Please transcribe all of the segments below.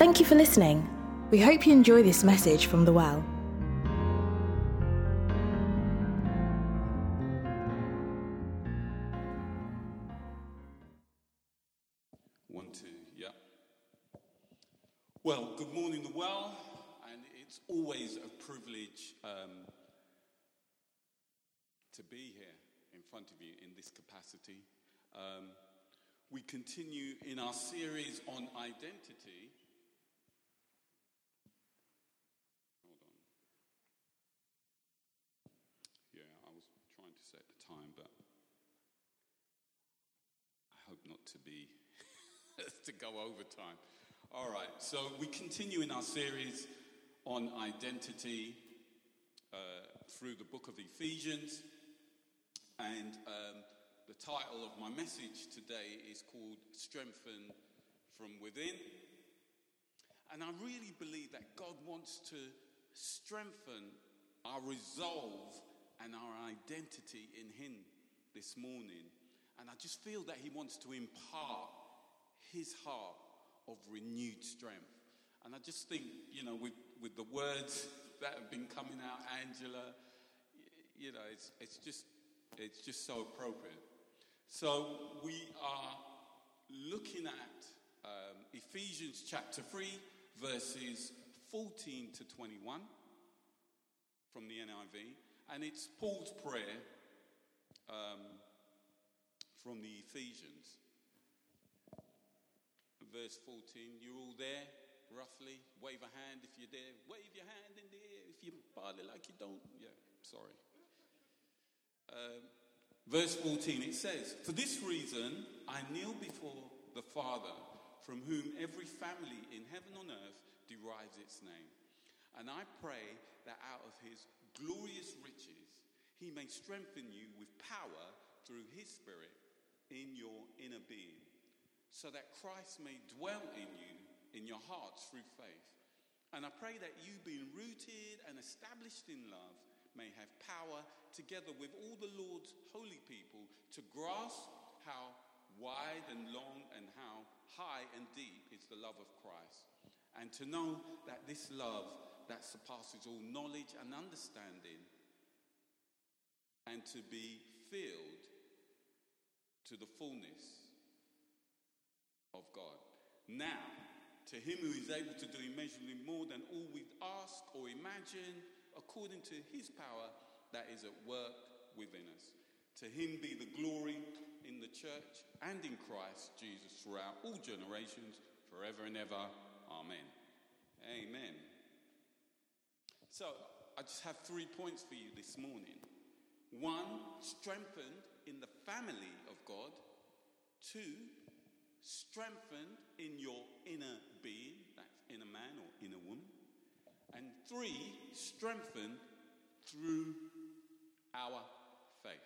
Thank you for listening. We hope you enjoy this message from The Well. Well, good morning, The Well, and it's always a privilege to be here in front of you in this capacity. We continue in our series on identity. Hold on. Yeah, I was trying to set the time, but I hope not to be to go over time. All right, so we continue in our series on identity through the book of Ephesians, and the title of my message today is called Strengthen from Within. And I really believe that God wants to strengthen our resolve and our identity in Him this morning. And I just feel that He wants to impart His heart of renewed strength. And I just think, with the words that have been coming out, Angela, it's just so appropriate. So we are looking at Ephesians chapter 3, verses 14 to 21 from the NIV, and it's Paul's prayer from the Ephesians. Verse 14, you're all there, roughly. Wave a hand if you're there. Wave your hand in the air if you party like you don't. Yeah, sorry. Verse 14, it says, "For this reason I kneel before the Father, from whom every family in heaven and earth derives its name. And I pray that out of His glorious riches He may strengthen you with power through His Spirit in your inner being, so that Christ may dwell in you, in your hearts through faith. And I pray that you, being rooted and established in love, may have power, together with all the Lord's holy people, to grasp how wide and long and how high and deep is the love of Christ, and to know that this love that surpasses all knowledge and understanding, and to be filled to the fullness of God. Now, to Him who is able to do immeasurably more than all we ask or imagine, according to His power that is at work within us. To Him be the glory in the church and in Christ Jesus throughout all generations, forever and ever. Amen." Amen. So, I just have 3 points for you this morning. 1, strengthened in the family of God. 2, strengthened in your inner being, that's inner man or inner woman. And 3, strengthened through our faith.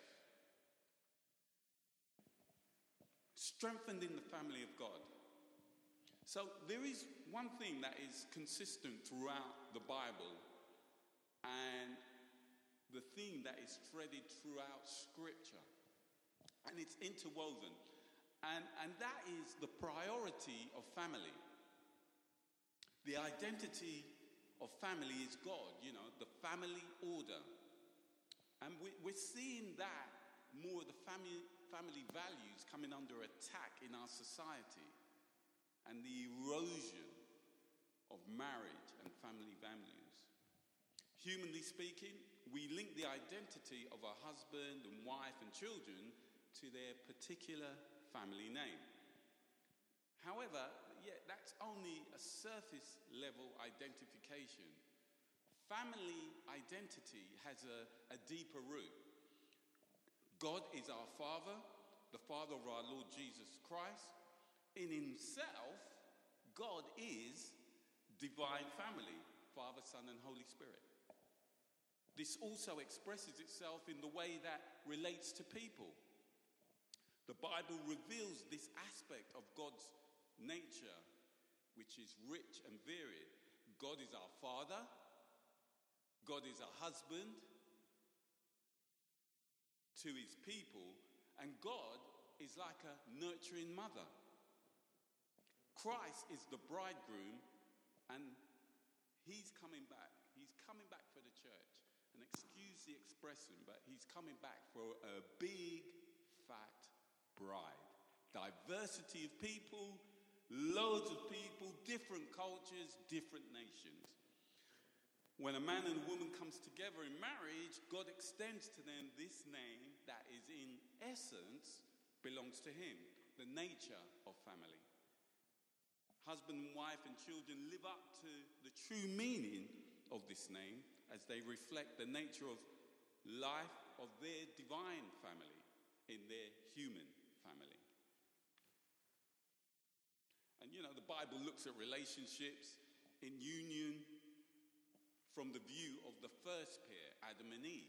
Strengthened in the family of God. So there is one thing that is consistent throughout the Bible, and the theme that is threaded throughout Scripture, and it's interwoven. And that is the priority of family. The identity of family is God, the family order. And we're seeing that more of the family values coming under attack in our society, and the erosion of marriage and family values. Humanly speaking, we link the identity of a husband and wife and children to their particular family name. However, that's only a surface level identification. Family identity has a deeper root. God is our Father, the Father of our Lord Jesus Christ. In Himself, God is divine family, Father, Son, and Holy Spirit. This also expresses itself in the way that relates to people. The Bible reveals this aspect of God's nature, which is rich and varied. God is our Father. God is a husband to His people. And God is like a nurturing mother. Christ is the bridegroom And he's coming back. He's coming back for the church. And excuse the expression, but he's coming back for a big, fat bride. Diversity of people, loads of people, different cultures, different nations. When a man and a woman comes together in marriage, God extends to them this name that is in essence belongs to him, the nature of family. Husband and wife and children live up to the true meaning of this name as they reflect the nature of life of their divine family in their human family. And the Bible looks at relationships in union from the view of the first pair, Adam and Eve.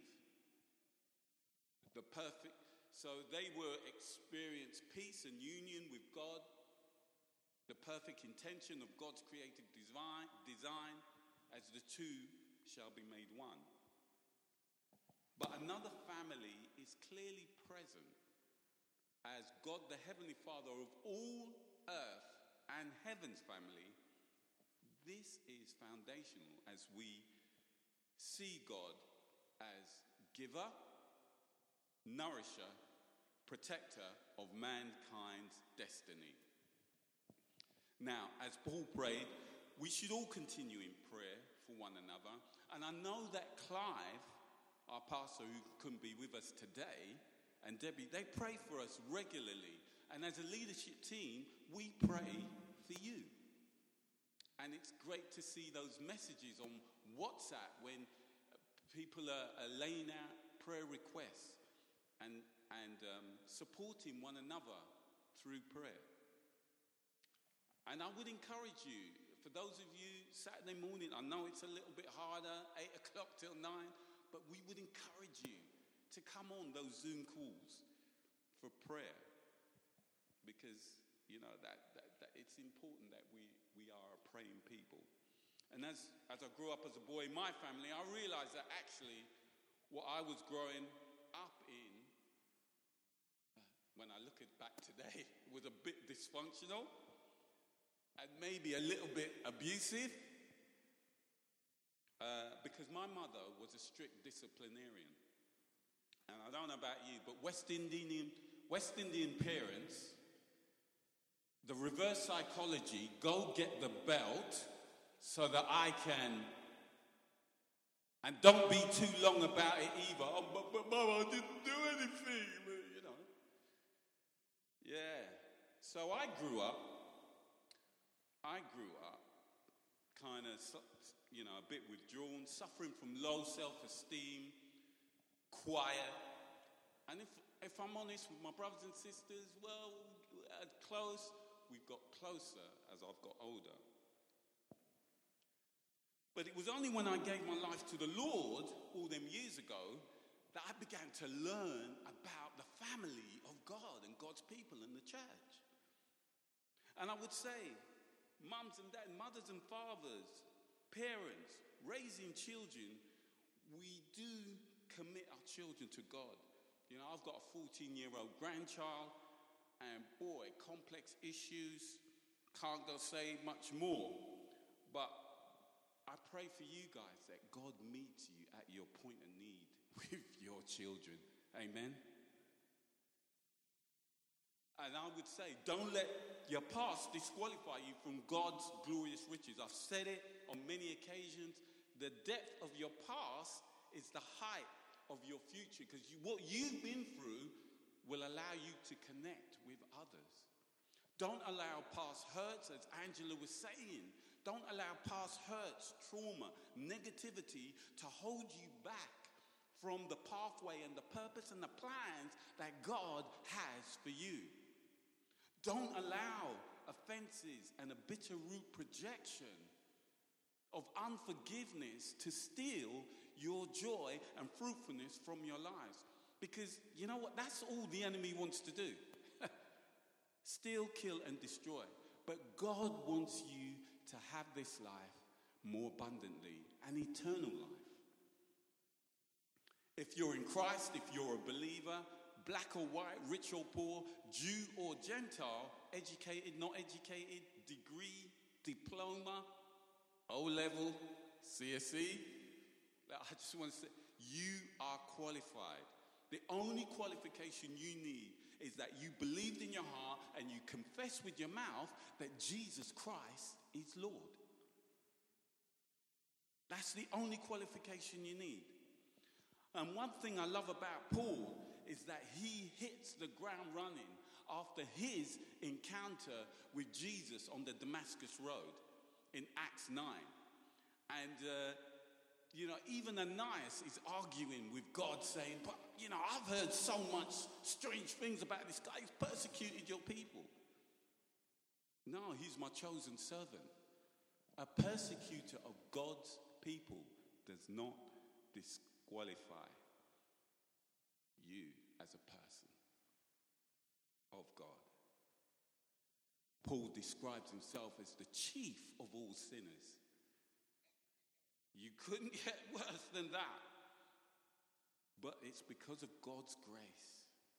So they were experienced peace and union with God, the perfect intention of God's creative design as the two shall be made one. But another family is clearly present as God, the Heavenly Father of all earth and heaven's family. This is foundational as we see God as giver, nourisher, protector of mankind's destiny. Now, as Paul prayed, we should all continue in prayer for one another. And I know that Clive, our pastor who couldn't be with us today, and Debbie, they pray for us regularly. And as a leadership team, we pray for you. And it's great to see those messages on WhatsApp when people are laying out prayer requests and supporting one another through prayer. And I would encourage you, for those of you, Saturday morning, I know it's a little bit harder, 8 o'clock till 9, but we would encourage you to come on those Zoom calls for prayer. Because, that it's important that we are a praying people. And as I grew up as a boy in my family, I realized that actually what I was growing up in, when I look back today, was a bit dysfunctional and maybe a little bit abusive, because my mother was a strict disciplinarian. And I don't know about you, but West Indian parents, the reverse psychology, go get the belt so that I can, and don't be too long about it either. Oh, but Mom, I didn't do anything, Yeah. So I grew up kind of, a bit withdrawn, suffering from low self-esteem, quiet. And if I'm honest with my brothers and sisters, well, we've got closer as I've got older. But it was only when I gave my life to the Lord all them years ago that I began to learn about the family of God and God's people in the church. And I would say, mums and dads, mothers and fathers, parents, raising children, we do commit our children to God. I've got a 14-year-old grandchild, and boy, complex issues, can't go say much more. But I pray for you guys that God meets you at your point of need with your children. Amen? And I would say, don't let your past disqualify you from God's glorious riches. I've said it on many occasions. The depth of your past is the height of your future, because what you've been through will allow you to connect with others. Don't allow past hurts, as Angela was saying. Don't allow past hurts, trauma, negativity to hold you back from the pathway and the purpose and the plans that God has for you. Don't allow offenses and a bitter root projection of unforgiveness to steal your joy and fruitfulness from your lives. Because you know what? That's all the enemy wants to do. Steal, kill, and destroy. But God wants you to have this life more abundantly, an eternal life. If you're in Christ, if you're a believer, black or white, rich or poor, Jew or Gentile, educated, not educated, degree, diploma, O-level, CSE. I just want to say, you are qualified. The only qualification you need is that you believed in your heart and you confess with your mouth that Jesus Christ is Lord. That's the only qualification you need. And one thing I love about Paul is that he hits the ground running after his encounter with Jesus on the Damascus Road in Acts 9. And, even Ananias is arguing with God saying, but, I've heard so much strange things about this guy. He's persecuted your people. No, he's my chosen servant. A persecutor of God's people does not disqualify you as a person of God. Paul describes himself as the chief of all sinners. You couldn't get worse than that. But it's because of God's grace.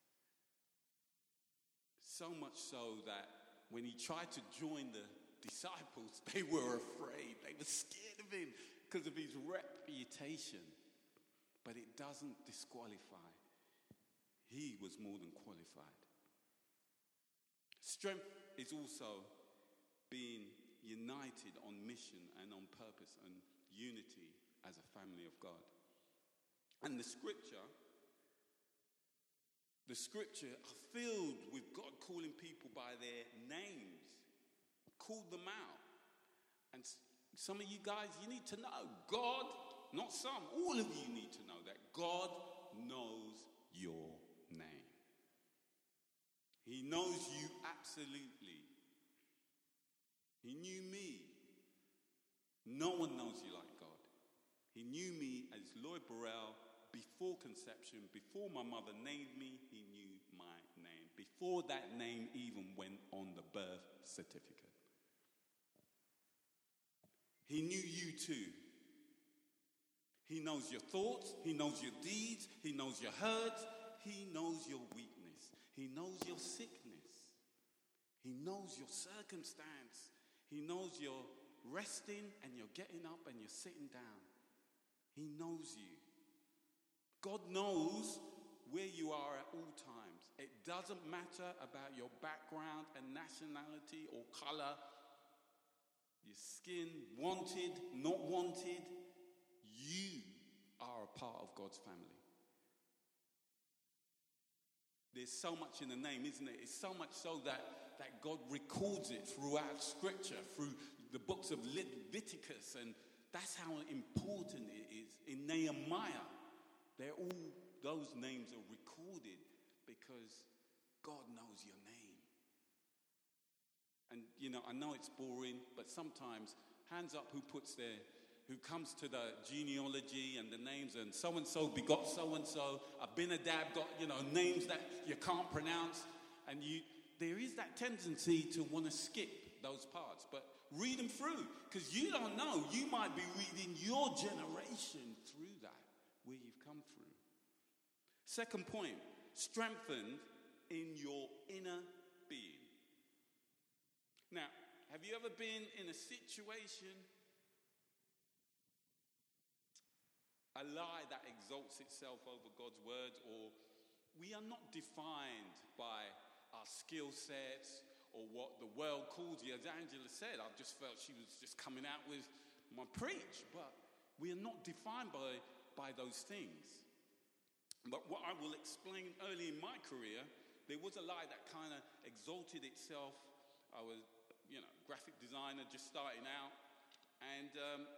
So much so that when he tried to join the disciples, they were afraid. They were scared of him because of his reputation. But it doesn't disqualify. He was more than qualified. Strength is also being united on mission and on purpose and unity as a family of God. And the scripture are filled with God calling people by their names. Called them out. And some of you guys, you need to know, God, not some, all of you need to know that God knows your name. He knows you absolutely. He knew me. No one knows you like God. He knew me as Lloyd Burrell before conception, before my mother named me, he knew my name. Before that name even went on the birth certificate. He knew you too. He knows your thoughts, he knows your deeds, he knows your hurts, he knows your weakness, he knows your sickness, he knows your circumstance, he knows your resting and you're getting up and you're sitting down. He knows you. God knows where you are at all times. It doesn't matter about your background and nationality or color, your skin, wanted, not wanted. You are a part of God's family. There's so much in the name, isn't it? It's so much so that God records it throughout Scripture, through the books of Leviticus, and that's how important it is. In Nehemiah, those names are recorded because God knows your name. And, I know it's boring, but sometimes, hands up who comes to the genealogy and the names, and so-and-so begot so-and-so, Abinadab got, names that you can't pronounce, and there is that tendency to want to skip those parts, but read them through, because you don't know, you might be reading your generation through that, where you've come through. Second point, strengthened in your inner being. Now, have you ever been in a situation, a lie that exalts itself over God's words, or we are not defined by our skill sets or what the world calls you? As Angela said, I just felt she was just coming out with my preach, but we are not defined by those things. But what I will explain, early in my career, there was a lie that kind of exalted itself. I was, graphic designer just starting out, and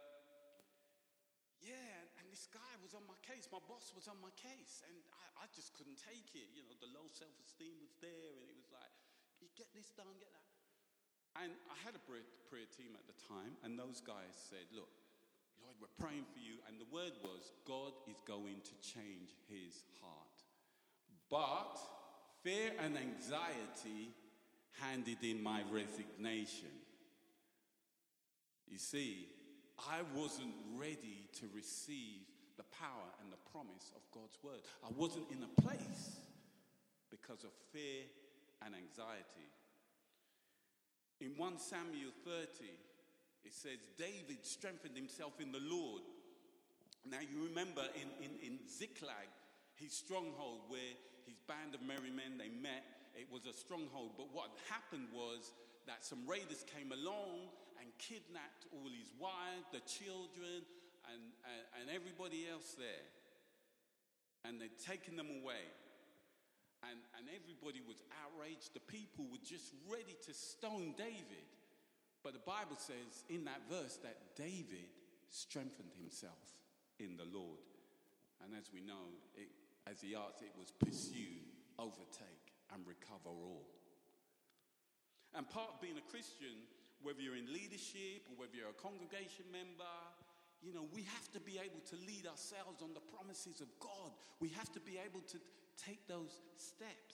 and this guy was on my case. My boss was on my case, and I just couldn't take it. The low self-esteem was there, and it was like, you get this done, get that. And I had a prayer team at the time, and those guys said, look, Lloyd, we're praying for you. And the word was, God is going to change his heart. But fear and anxiety handed in my resignation. You see, I wasn't ready to receive the power and the promise of God's word. I wasn't in a place because of fear and anxiety. In 1 Samuel 30, It says David strengthened himself in the Lord. Now you remember in Ziklag, his stronghold where his band of merry men, they met, it was a stronghold. But what happened was that some raiders came along and kidnapped all his wives, the children, and everybody else there. And they'd taken them away. And everybody was outraged. The people were just ready to stone David. But the Bible says in that verse that David strengthened himself in the Lord. And as we know, as the arts, it was pursue, overtake, and recover all. And part of being a Christian, whether you're in leadership or whether you're a congregation member, we have to be able to lead ourselves on the promises of God. We have to be able to take those steps.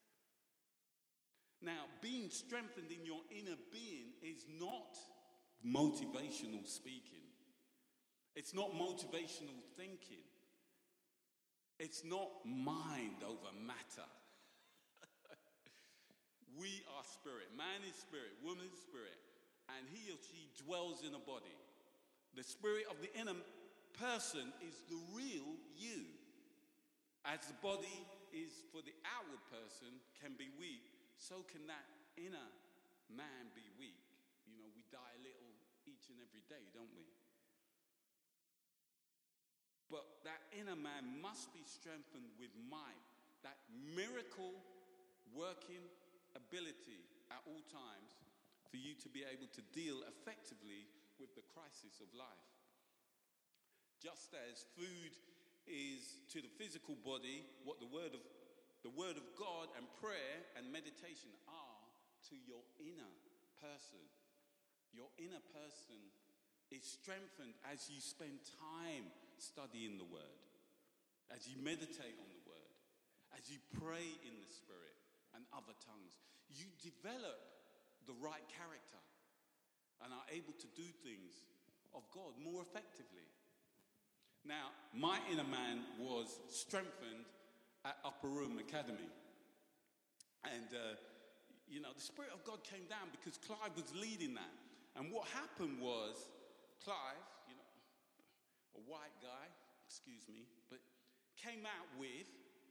Now, being strengthened in your inner being is not motivational speaking. It's not motivational thinking. It's not mind over matter. We are spirit. Man is spirit. Woman is spirit. And he or she dwells in a body. The spirit of the inner person is the real you. As the body is for the outward person can be weak, so can that inner man be weak. We die a little each and every day, don't we? But that inner man must be strengthened with might, that miracle working ability at all times for you to be able to deal effectively with the crisis of life. Just as food is to the physical body what the word of God and prayer and meditation are to your inner person. Your inner person is strengthened as you spend time studying the word, as you meditate on the word, as you pray in the Spirit and other tongues. You develop the right character and are able to do things of God more effectively. Now, my inner man was strengthened at Upper Room Academy. And, the Spirit of God came down because Clive was leading that. And what happened was, Clive, a white guy, excuse me, but came out with,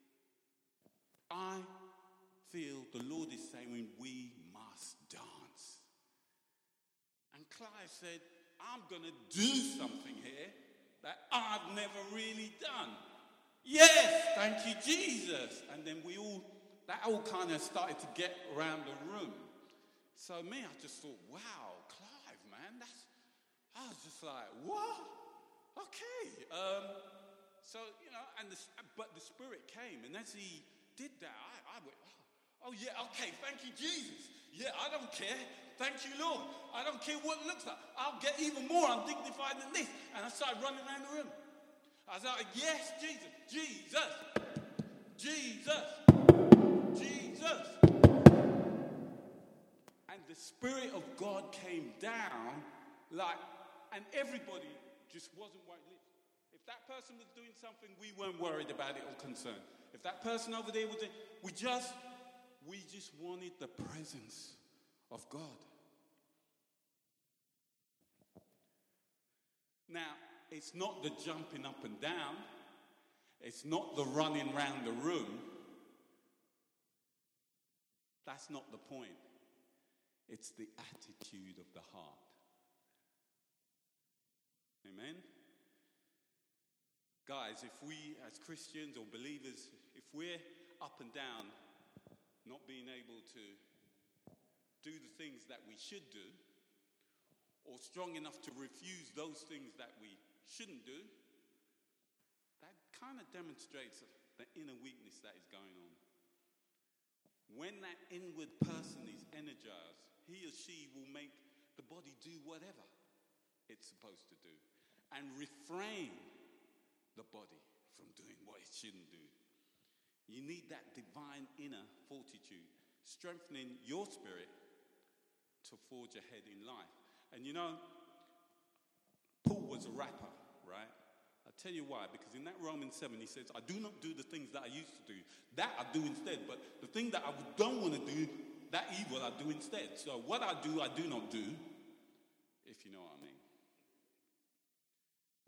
I feel the Lord is saying we must dance. And Clive said, I'm going to do something here that I've never really done. Yes, thank you, Jesus. And then that all kind of started to get around the room. So I just thought, wow, Clive, man, I was just like, what? Okay. But the Spirit came, and as he did that, I went, oh yeah, okay, thank you, Jesus. Yeah, I don't care. Thank you, Lord. I don't care what it looks like. I'll get even more undignified than this. And I started running around the room. I was like, yes, Jesus, Jesus, Jesus, Jesus. And the Spirit of God came down and everybody just wasn't worried. If that person was doing something, we weren't worried about it or concerned. If that person over there was doing, we just wanted the presence of God. Now, it's not the jumping up and down. It's not the running around the room. That's not the point. It's the attitude of the heart. Amen? Guys, if we as Christians or believers, if we're up and down, not being able to do the things that we should do, or strong enough to refuse those things that we shouldn't do, that kind of demonstrates the inner weakness that is going on. When that inward person is energized, he or she will make the body do whatever it's supposed to do and refrain the body from doing what it shouldn't do. You need that divine inner fortitude, strengthening your spirit to forge ahead in life. And Paul was a rapper, right? I'll tell you why. Because in that Romans 7, he says, I do not do the things that I used to do. That I do instead. But the thing that I don't want to do, that evil I do instead. So what I do not do, if you know what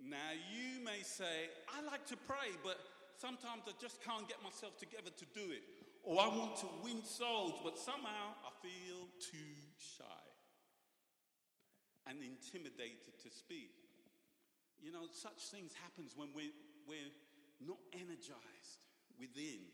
Now, you may say, I like to pray, but sometimes I just can't get myself together to do it. Or I want to win souls, but somehow I feel too shy and intimidated to speak. You know, such things happen when we're not energized within.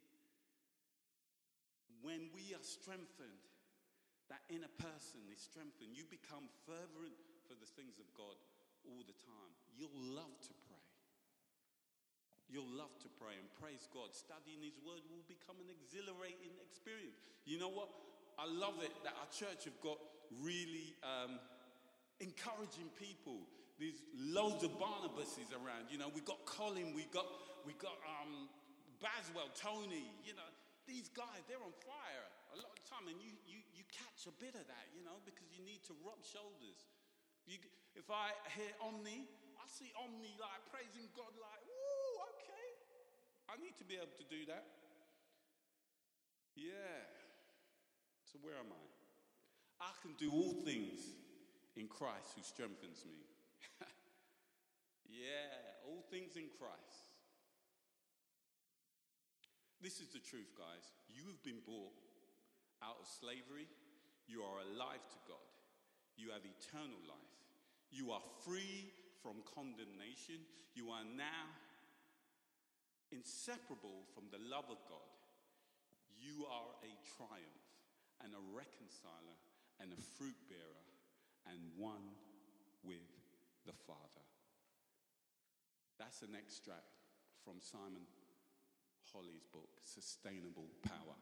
When we are strengthened, that inner person is strengthened. You become fervent for the things of God all the time. You'll love to pray. You'll love to pray, and praise God. Studying His Word will become an exhilarating experience. You know what? I love it that our church have got really encouraging people. There's loads of Barnabases around. You know, we've got Colin, we got Baswell, Tony. You know, these guys, they're on fire a lot of the time, and you catch a bit of that, you know, because you need to rub shoulders. If I hear Omni, I see Omni like praising God like, woo, okay. I need to be able to do that. Yeah. So where am I? I can do all things in Christ who strengthens me. Yeah, all things in Christ. This is the truth, guys. You have been bought out of slavery. You are alive to God. You have eternal life. You are free from condemnation. You are now inseparable from the love of God. You are a triumph and a reconciler and a fruit bearer and one with the Father. That's an extract from Simon Holly's book, Sustainable Power.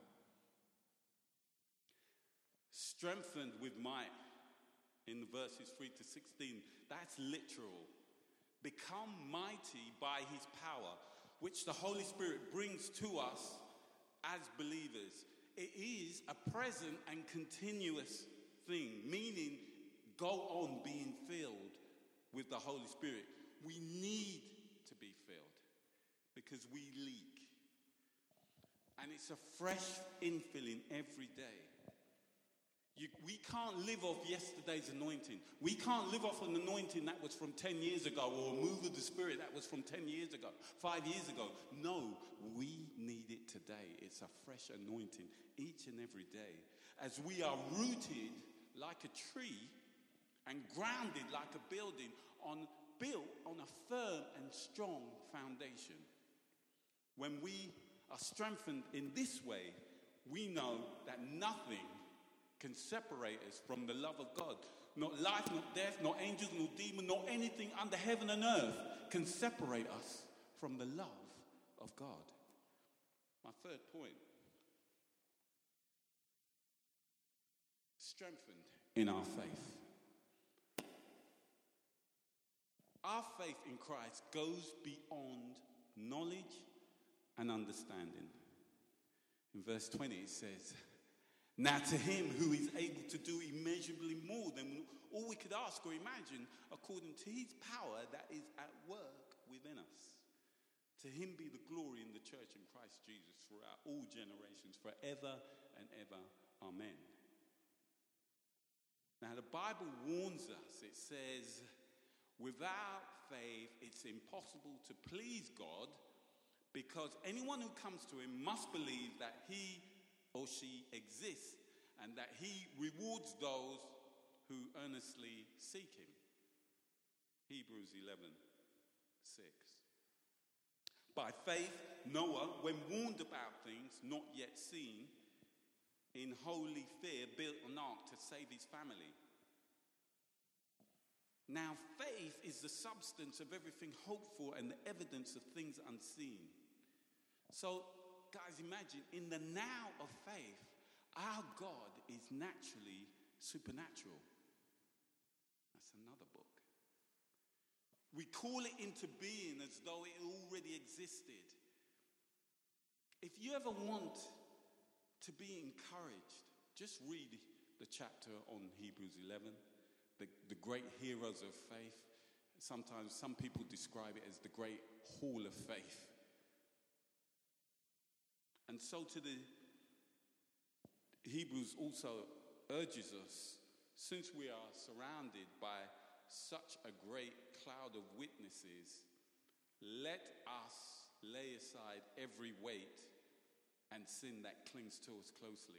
Strengthened with might in the verses 3 to 16, that's literal. Become mighty by His power, which the Holy Spirit brings to us as believers. It is a present and continuous thing, meaning go on being filled with the Holy Spirit. We need to be filled because we leak. And it's a fresh infilling every day. We can't live off yesterday's anointing. We can't live off an anointing that was from 10 years ago, or a move of the Spirit that was from 10 years ago, 5 years ago. No, we need it today. It's a fresh anointing each and every day. As we are rooted like a tree and grounded like a building, built on a firm and strong foundation. When we are strengthened in this way, we know that nothing can separate us from the love of God. Not life, not death, not angels, no demon, not anything under heaven and earth can separate us from the love of God. My third point. Strengthened in our faith. Our faith in Christ goes beyond knowledge and understanding. In verse 20 it says, now to Him who is able to do immeasurably more than all we could ask or imagine, according to His power that is at work within us. To Him be the glory in the church in Christ Jesus throughout all generations, forever and ever. Amen. Now the Bible warns us. It says, without faith it's impossible to please God, because anyone who comes to Him must believe that He or she exists, and that He rewards those who earnestly seek Him. Hebrews 11:6. By faith, Noah, when warned about things not yet seen, in holy fear built an ark to save his family. Now, faith is the substance of everything hoped for and the evidence of things unseen. So, guys, imagine, in the now of faith, our God is naturally supernatural. That's another book. We call it into being as though it already existed. If you ever want to be encouraged, just read the chapter on Hebrews 11, the great heroes of faith. Sometimes some people describe it as the great hall of faith. And so to the Hebrews also urges us, since we are surrounded by such a great cloud of witnesses, let us lay aside every weight and sin that clings to us closely.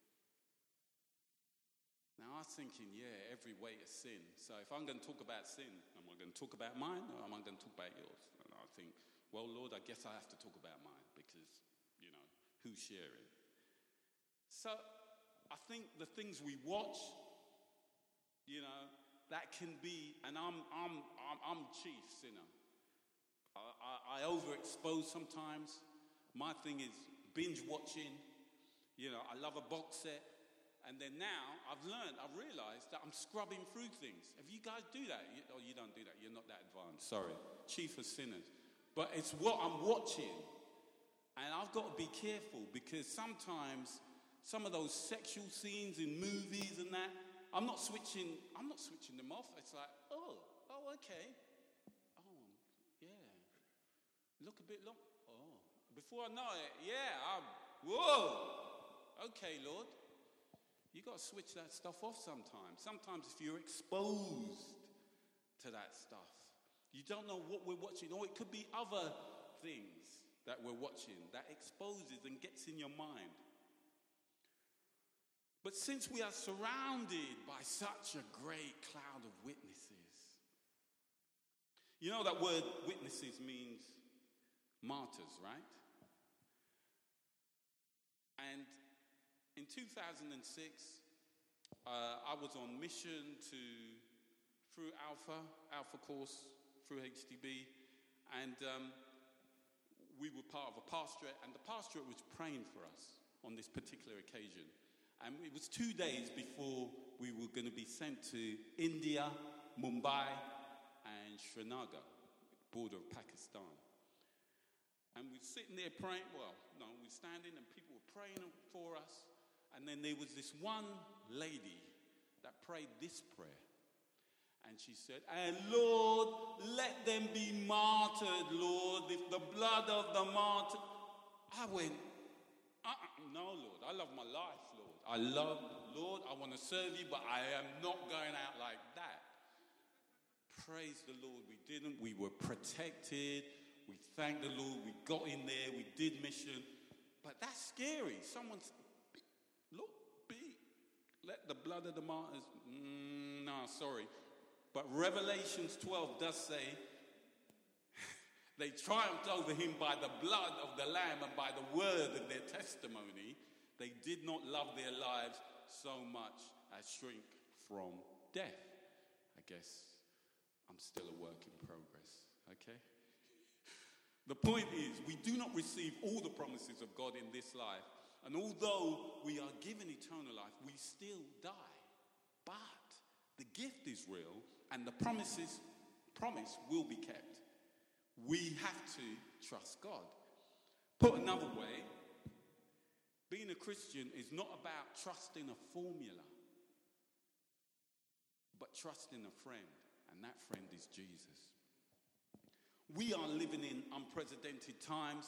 Now, I was thinking, every weight is sin. So if I'm going to talk about sin, am I going to talk about mine or am I going to talk about yours? And I think, well, Lord, I guess I have to talk about mine because, who's sharing? So I think the things we watch, that can be, and I'm chief sinner. I overexpose sometimes. My thing is binge watching. I love a box set. And then now I've realized that I'm scrubbing through things. If you guys do that, you don't do that. You're not that advanced. Sorry. Chief of sinners. But it's what I'm watching. And I've got to be careful because sometimes some of those sexual scenes in movies and that, I'm not switching them off. It's like, oh, okay. Oh, yeah. Look a bit long. Oh. Before I know it, whoa. Okay, Lord. You got to switch that stuff off sometimes. Sometimes if you're exposed to that stuff, you don't know what we're watching. Or it could be other things that we're watching that exposes and gets in your mind. But since we are surrounded by such a great cloud of witnesses, that word witnesses means martyrs, right? And in 2006, I was on mission through Alpha course, through HTB, and we were part of a pastorate, and the pastorate was praying for us on this particular occasion. And it was 2 days before we were going to be sent to India, Mumbai, and Srinagar, border of Pakistan. And we're sitting there praying, we're standing and people were praying for us. And then there was this one lady that prayed this prayer. And she said, and Lord, let them be martyred, Lord, if the blood of the martyr. I went, no, Lord, I love my life, Lord. Lord, I want to serve you, but I am not going out like that. Praise the Lord, we didn't. We were protected. We thanked the Lord. We got in there. We did mission. But that's scary. Someone's... Let the blood of the martyrs... No, sorry. But Revelations 12 does say they triumphed over him by the blood of the Lamb and by the word of their testimony. They did not love their lives so much as shrink from death. I guess I'm still a work in progress, okay? The point is, we do not receive all the promises of God in this life. And although we are given eternal life, we still die. But the gift is real, and the promise will be kept. We have to trust God. Put another way, being a Christian is not about trusting a formula, but trusting a friend, and that friend is Jesus. We are living in unprecedented times.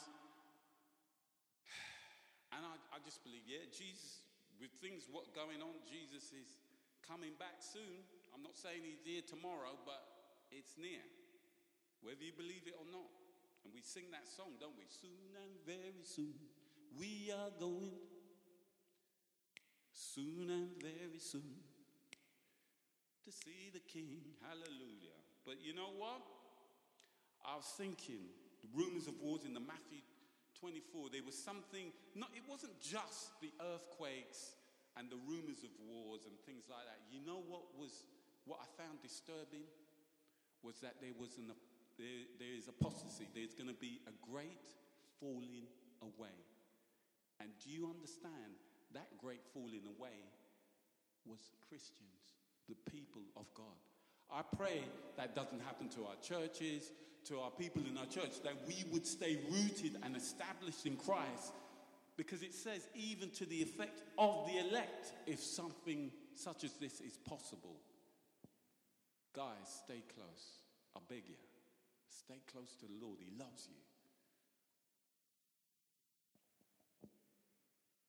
And I just believe, Jesus, with things what going on, Jesus is coming back soon. I'm not saying he's here tomorrow, but it's near, whether you believe it or not. And we sing that song, don't we? Soon and very soon, we are going. Soon and very soon, to see the King. Hallelujah. But you know what? I was thinking, the rumors of wars in the Matthew 24, there was something, it wasn't just the earthquakes and the rumors of wars and things like that. You know what I found disturbing? Was that there is apostasy. There's going to be a great falling away. And do you understand that great falling away was Christians, the people of God? I pray that doesn't happen to our churches, to our people in our church, that we would stay rooted and established in Christ, because it says even to the effect of the elect, if something such as this is possible. Guys, stay close. I beg you. Stay close to the Lord. He loves you.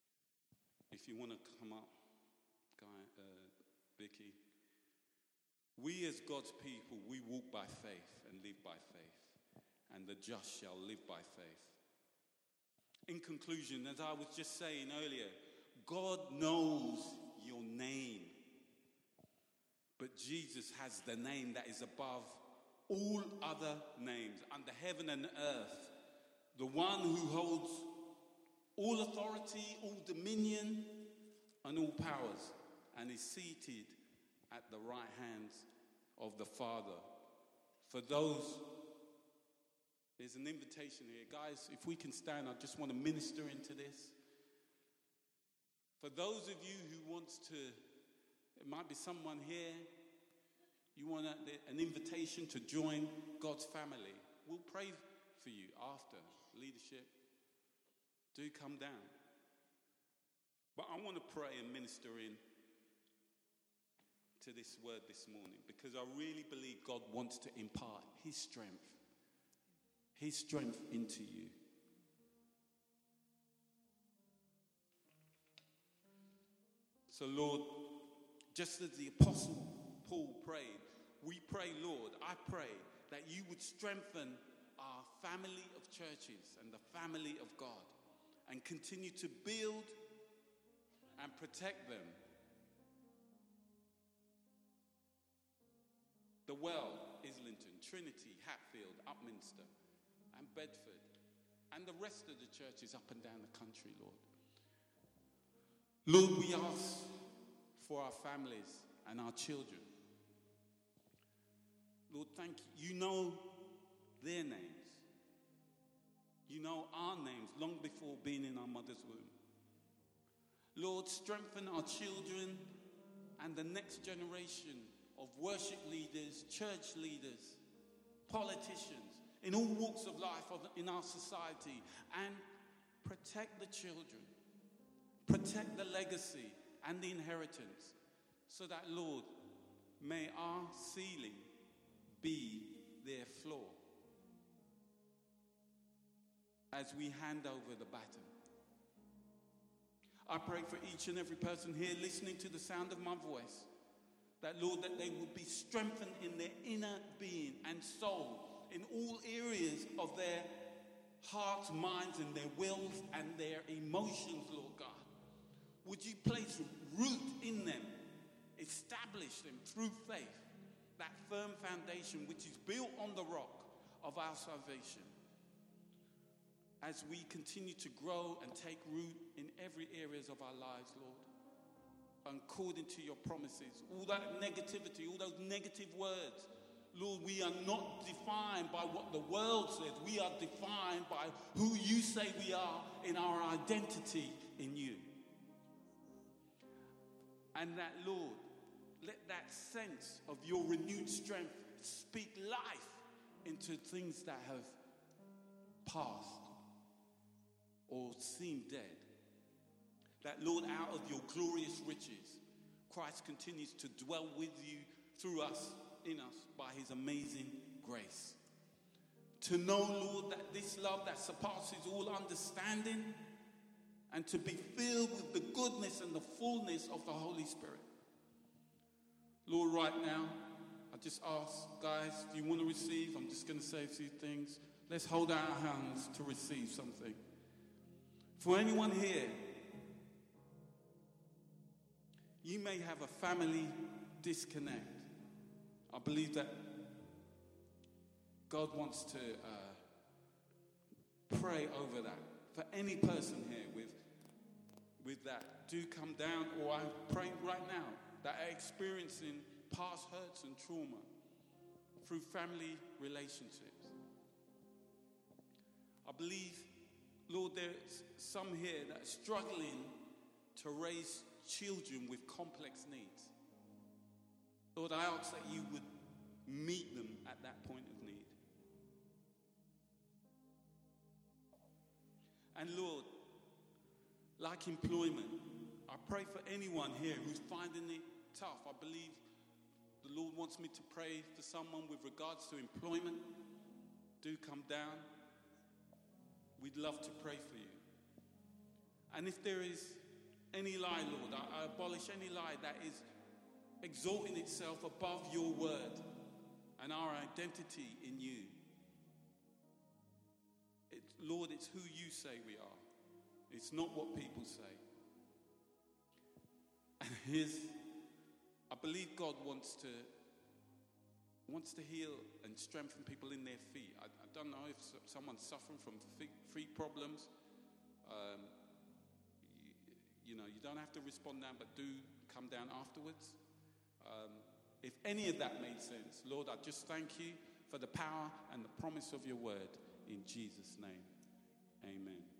If you want to come up, Vicky. We as God's people, we walk by faith and live by faith, and the just shall live by faith. In conclusion, as I was just saying earlier, God knows your name, but Jesus has the name that is above all other names under heaven and earth, the one who holds all authority, all dominion, and all powers, and is seated at the right hand of the Father. For those, there's an invitation here. Guys, if we can stand, I just want to minister into this. For those of you who wants to, it might be someone here, you want an invitation to join God's family. We'll pray for you after leadership. Do come down. But I want to pray and minister in to this word this morning, because I really believe God wants to impart his strength into you. So Lord, just as the Apostle Paul prayed, we pray, Lord, I pray that you would strengthen our family of churches and the family of God, and continue to build and protect them. The Well, Islington, Trinity, Hatfield, Upminster, and Bedford, and the rest of the churches up and down the country, Lord. Lord, we ask for our families and our children. Lord, thank you. You know their names. You know our names long before being in our mother's womb. Lord, strengthen our children and the next generation of worship leaders, church leaders, politicians, in all walks of life in our society, and protect the children, protect the legacy and the inheritance, so that, Lord, may our ceiling be their floor as we hand over the baton. I pray for each and every person here listening to the sound of my voice, that, Lord, that they will be strengthened in their inner being and soul, in all areas of their hearts, minds, and their wills and their emotions, Lord God. Would you place root in them, establish them through faith, that firm foundation which is built on the rock of our salvation, as we continue to grow and take root in every areas of our lives, Lord, according to your promises. All that negativity, all those negative words, Lord, we are not defined by what the world says. We are defined by who you say we are in our identity in you. And that, Lord, let that sense of your renewed strength speak life into things that have passed or seem dead. That, Lord, out of your glorious riches, Christ continues to dwell with you, through us, in us, by his amazing grace. To know, Lord, that this love that surpasses all understanding, and to be filled with the goodness and the fullness of the Holy Spirit. Lord, right now, I just ask, guys, do you want to receive? I'm just going to say a few things. Let's hold out our hands to receive something. For anyone here, you may have a family disconnect. I believe that God wants to pray over that. For any person here with that, do come down, or I'm praying right now that are experiencing past hurts and trauma through family relationships. I believe, Lord, there's some here that are struggling to raise children with complex needs. Lord, I ask that you would meet them at that point of need. And Lord, like employment, I pray for anyone here who's finding it tough. I believe the Lord wants me to pray for someone with regards to employment. Do come down. We'd love to pray for you. And if there is any lie, Lord, I abolish any lie that is exalting itself above your word and our identity in you. Lord, it's who you say we are. It's not what people say. And I believe God wants to heal and strengthen people in their feet. I don't know if someone's suffering from feet problems. You don't have to respond now, but do come down afterwards. If any of that made sense, Lord, I just thank you for the power and the promise of your word in Jesus' name. Amen.